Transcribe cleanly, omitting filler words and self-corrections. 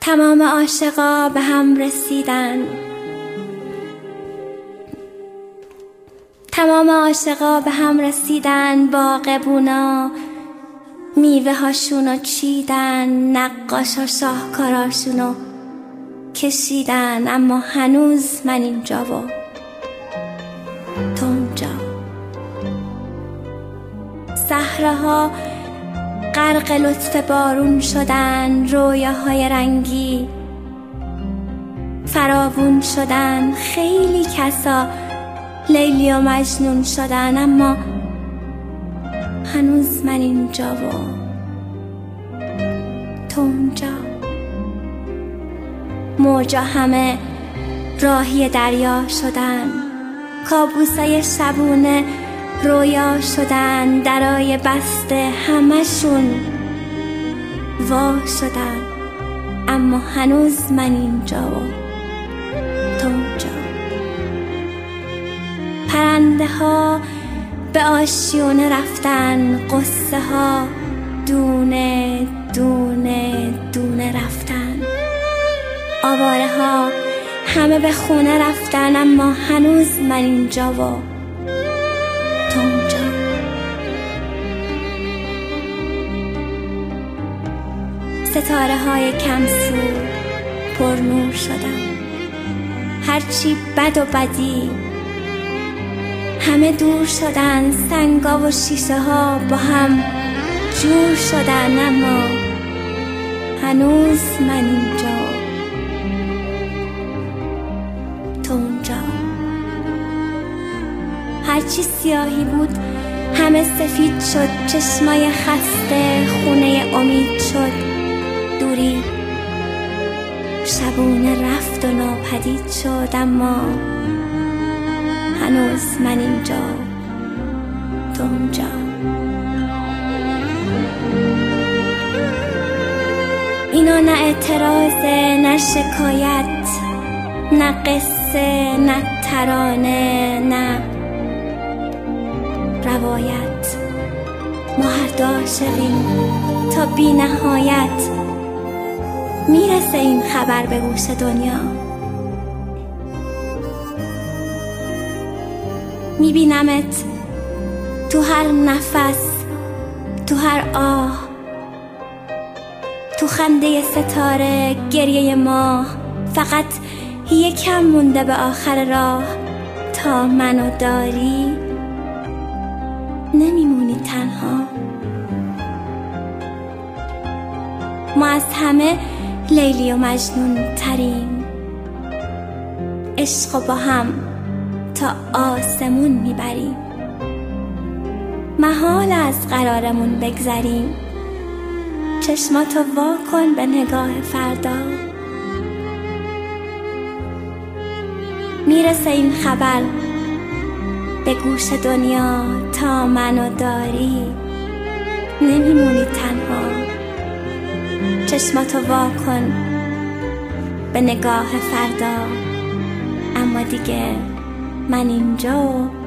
تمام عاشقا به هم رسیدن، تمام عاشقا به هم رسیدن، باغبونا میوه هاشونو چیدن، نقاشا شاهکاراشونو کشیدن، اما هنوز من اینجا و تو اونجا. صحراها غرق لطف بارون شدن، رویاهای رنگی فراوون شدن، خیلی کسا لیلی و مجنون شدن، اما هنوز من اینجا و تو اونجا. موجا همه راهی دریا شدن، کابوسای شبونه رویا شدن، درای بسته همشون وا شدن، اما هنوز من اینجا و تو اونجا. پرنده ها به آشیونه رفتن، قصه ها دونه دونه دونه رفتن، آواره ها همه به خونه رفتن، اما هنوز من اینجا و تو اونجا. ستاره های کمسو پر نور شدن، هرچی بد و بدی همه دور شدن، سنگا و شیشه ها با هم جور شدن، اما هنوز من اینجا تو اونجا. هرچی سیاهی بود همه سفید شد، چشمای خسته خونه امید شد، دوری شبونه رفت و ناپدید شد، اما هنوز من اینجا تو اونجا. اینا نه اعتراضه نه شکایت، نه قصه نه ترانه نه روایت، ما هر دو عاشقیم تا بی نهایت. میرسه این خبر به گوش دنیا، میبینمت تو هر نفس، تو هر آه، تو خنده ستاره، گریه ماه. فقط یکم مونده به آخر راه، تا منو داری نمیمونی تنها. ما از همه لیلی و مجنون تریم، عشق با هم تا آسمون میبریم، محال از قرارمون بگذریم. چشماتو وا کن به نگاه فردا، میرسه این خبر به گوش دنیا، تا منو داری نمیمونی تنها. چشماتو وا کن به نگاه فردا، اما دیگه من اینجا